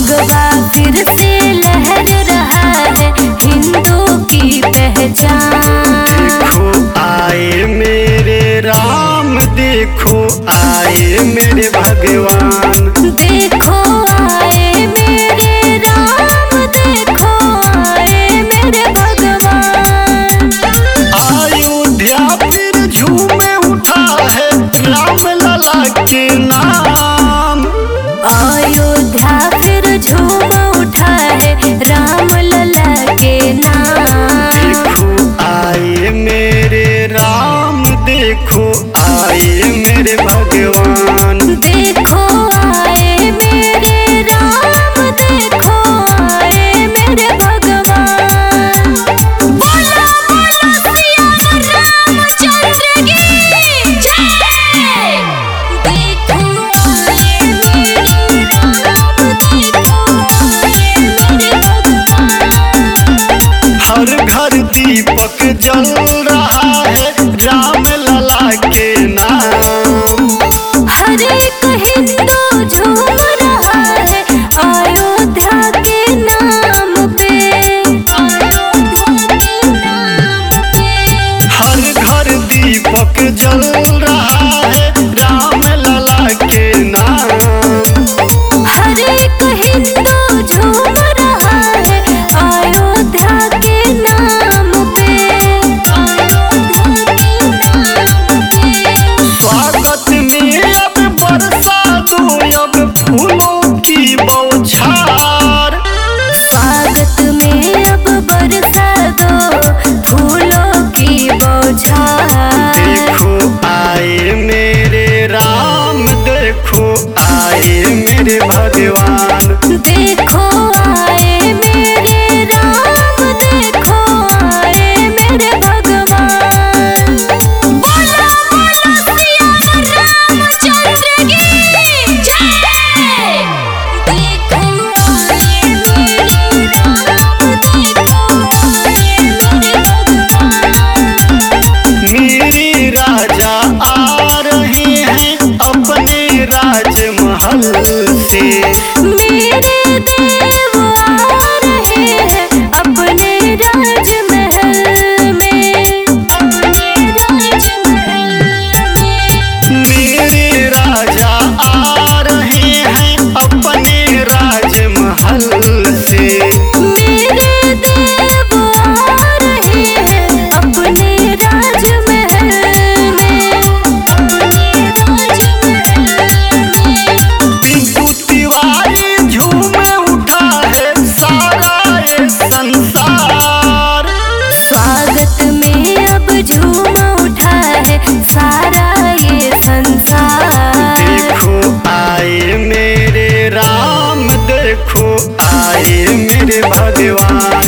भगवा फिर से लहर रहा है हिंदू की पहचान। देखो आए मेरे राम, देखो आए मेरे भगवान। देखो आए मेरे राम, देखो आए मेरे भगवान। अयोध्या फिर झूमे उठा है राम लला के नाम। अयोध्या फिर झूम उठा है राम लला के नाम। देखो आए मेरे राम, देखो आए मेरे भगवान। देखो आए मेरे राम, देखो आए मेरे भगवान। बोलो बोलो सिया रामचंद्र की जय। देखो आए मेरे राम, देखो आए मेरे भगवान। हर घर दीपक जल रहा है राम लला के नाम। हर एक हिंदू झूम रहा है अयोध्या के नाम पे। अयोध्या के नाम पे। हर घर दीपक जल रहा है राम लला के नाम। हर एक हिंदू झूम रहा है अयोध्या के नाम पे। अयोध्या के नाम पे। स्वागत में अब बरसा दो अब फूलों की बौछार। स्वागत में अब बरसा दो फूलों की बौछार। देखो आए मेरे राम, देखो आए मेरे भगवान। देखो आए मेरे राम, देखो आए मेरे भगवान। बोलो बोलो सिया रामचंद्र की जय। देखो आए मेरे राम, देखो आए मेरे भगवान। मेरे राजा आ रहे हैं अपने राजमहल से। मेरे देव आ रहे हैं अपने राजमहल में। अपने राजमहल में। मेरे राजा आ रहे हैं अपने राजमहल से। मेरे देव आ रहे हैं अपने राजमहल में। अपने राजमहल में। पिंटू तिवारी झूमे उठा है सारा ये संसार। स्वागत में अब झूम उठा है सारा ये संसार। देखो आए मेरे राम, देखो आए मेरे भगवान।